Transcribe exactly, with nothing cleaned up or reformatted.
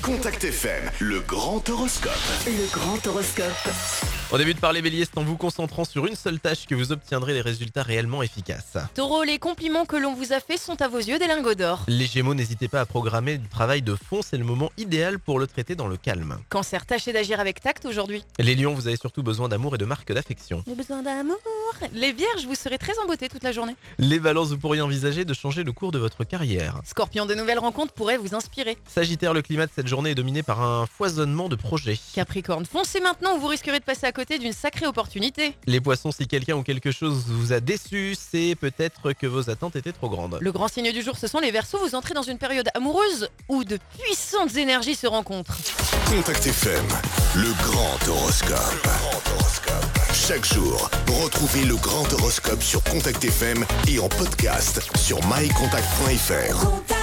Contact F M, le grand horoscope. Le grand horoscope. On débute par les béliers, c'est en vous concentrant sur une seule tâche que vous obtiendrez des résultats réellement efficaces. Taureau, les compliments que l'on vous a faits sont à vos yeux des lingots d'or. Les gémeaux, n'hésitez pas à programmer du travail de fond, c'est le moment idéal pour le traiter dans le calme. Cancer, tâchez d'agir avec tact aujourd'hui. Les lions, vous avez surtout besoin d'amour et de marques d'affection. J'ai besoin d'amour. Les vierges, vous serez très en beauté toute la journée. Les balances, vous pourriez envisager de changer le cours de votre carrière. Scorpion, de nouvelles rencontres pourraient vous inspirer. Sagittaire, le climat de cette journée est dominé par un foisonnement de projets. Capricorne, foncez maintenant ou vous risquerez de passer à côté d'une sacrée opportunité. Les poissons, si quelqu'un ou quelque chose vous a déçu, c'est peut-être que vos attentes étaient trop grandes. Le grand signe du jour, ce sont les Verseaux, vous entrez dans une période amoureuse où de puissantes énergies se rencontrent. Contact F M, le grand horoscope. Chaque jour, retrouvez le grand horoscope sur Contact F M et en podcast sur my contact point f r.